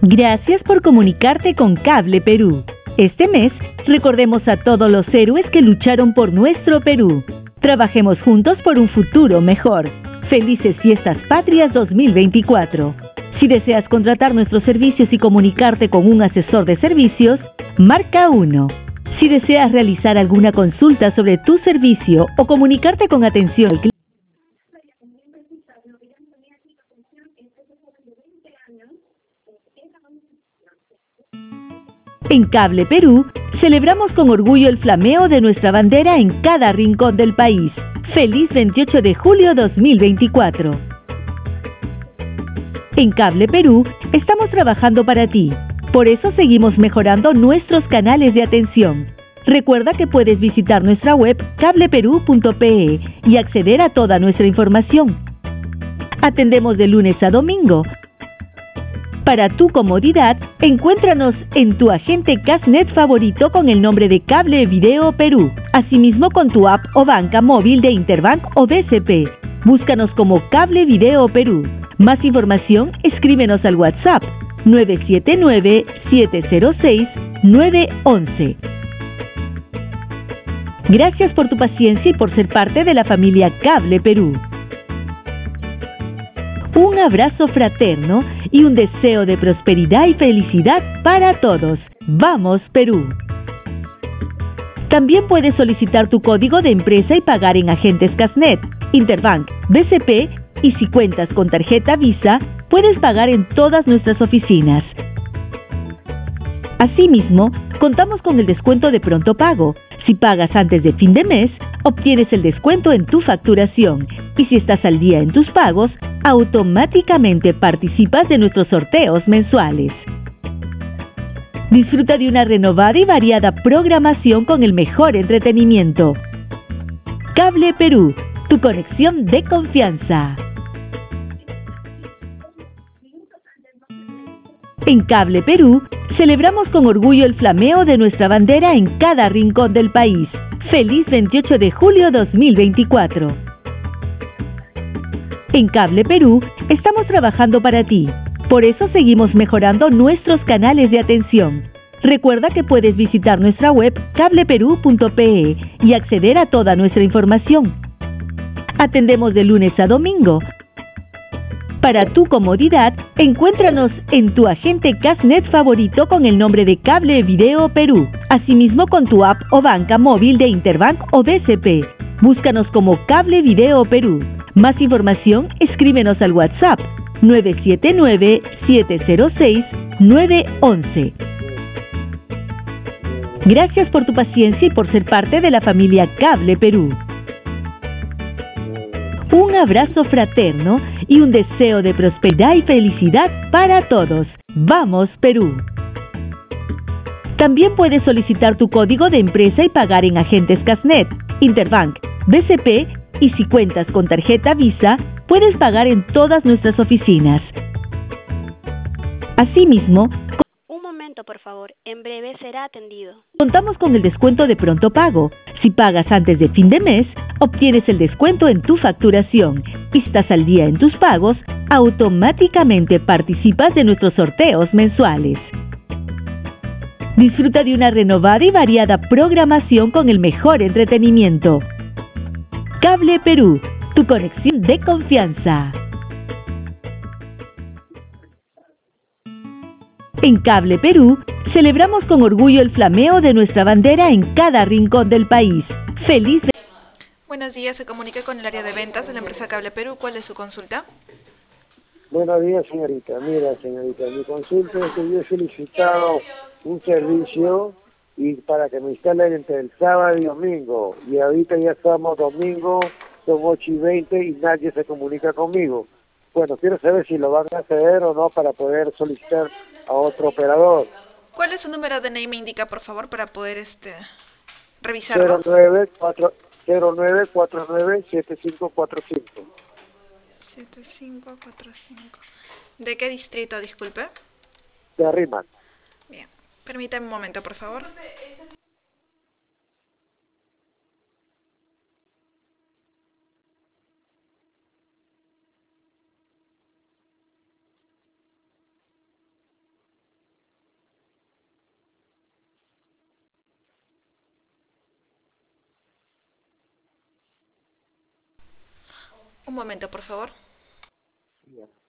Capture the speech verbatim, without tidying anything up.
Gracias por comunicarte con Cable Perú. Este mes, recordemos a todos los héroes que lucharon por nuestro Perú. Trabajemos juntos por un futuro mejor. Felices Fiestas Patrias dos mil veinticuatro. Si deseas contratar nuestros servicios y comunicarte con un asesor de servicios, marca uno. Si deseas realizar alguna consulta sobre tu servicio o comunicarte con atención al cliente, en Cable Perú, celebramos con orgullo el flameo de nuestra bandera en cada rincón del país. ¡Feliz veintiocho de julio dos mil veinticuatro! En Cable Perú, estamos trabajando para ti. Por eso seguimos mejorando nuestros canales de atención. Recuerda que puedes visitar nuestra web cable perú punto pe y acceder a toda nuestra información. Atendemos de lunes a domingo. Para tu comodidad, encuéntranos en tu agente Casnet favorito con el nombre de Cable Video Perú, asimismo con tu app o banca móvil de Interbank o B C P. Búscanos como Cable Video Perú. Más información, escríbenos al WhatsApp nueve siete nueve, siete cero seis, nueve uno uno. Gracias por tu paciencia y por ser parte de la familia Cable Perú. Un abrazo fraterno y un deseo de prosperidad y felicidad para todos. ¡Vamos, Perú! También puedes solicitar tu código de empresa y pagar en agentes Casnet, Interbank, B C P y si cuentas con tarjeta Visa, puedes pagar en todas nuestras oficinas. Asimismo, contamos con el descuento de pronto pago. Si pagas antes de fin de mes, obtienes el descuento en tu facturación. Y si estás al día en tus pagos, automáticamente participas de nuestros sorteos mensuales. Disfruta de una renovada y variada programación con el mejor entretenimiento. Cable Perú, tu conexión de confianza. En Cable Perú, celebramos con orgullo el flameo de nuestra bandera en cada rincón del país. ¡Feliz veintiocho de julio dos mil veinticuatro! En Cable Perú, estamos trabajando para ti. Por eso seguimos mejorando nuestros canales de atención. Recuerda que puedes visitar nuestra web cable perú punto pe y acceder a toda nuestra información. Atendemos de lunes a domingo. Para tu comodidad, encuéntranos en tu agente Casnet favorito con el nombre de Cable Video Perú, asimismo con tu app o banca móvil de Interbank o B C P. Búscanos como Cable Video Perú. Más información, escríbenos al WhatsApp nueve siete nueve, siete cero seis, nueve uno uno. Gracias por tu paciencia y por ser parte de la familia Cable Perú. Un abrazo fraterno y un deseo de prosperidad y felicidad para todos. ¡Vamos, Perú! También puedes solicitar tu código de empresa y pagar en agentes Casnet, Interbank, B C P y si cuentas con tarjeta Visa, puedes pagar en todas nuestras oficinas. Asimismo, un momento, por favor. En breve será atendido. Contamos con el descuento de pronto pago. Si pagas antes de fin de mes, obtienes el descuento en tu facturación. Y si estás al día en tus pagos, automáticamente participas de nuestros sorteos mensuales. Disfruta de una renovada y variada programación con el mejor entretenimiento. Cable Perú, tu conexión de confianza. En Cable Perú, celebramos con orgullo el flameo de nuestra bandera en cada rincón del país. ¡Feliz! Buenos días, se comunica con el área de ventas de la empresa Cable Perú. ¿Cuál es su consulta? Buenos días, señorita. Mira, señorita, mi consulta es que yo he solicitado un servicio y para que me instalen entre el sábado y domingo. Y ahorita ya estamos domingo, son ocho y veinte y nadie se comunica conmigo. Bueno, quiero saber si lo van a hacer o no para poder solicitar a otro operador. ¿Cuál es su número de D N I? Me indica, por favor, para poder este revisarlo. cero nueve cuatro nueve siete cinco cuatro cinco. siete cinco cuatro cinco. ¿De qué distrito, disculpe? De Arrima. Bien, permítame un momento, por favor. Un momento, por favor. Ya.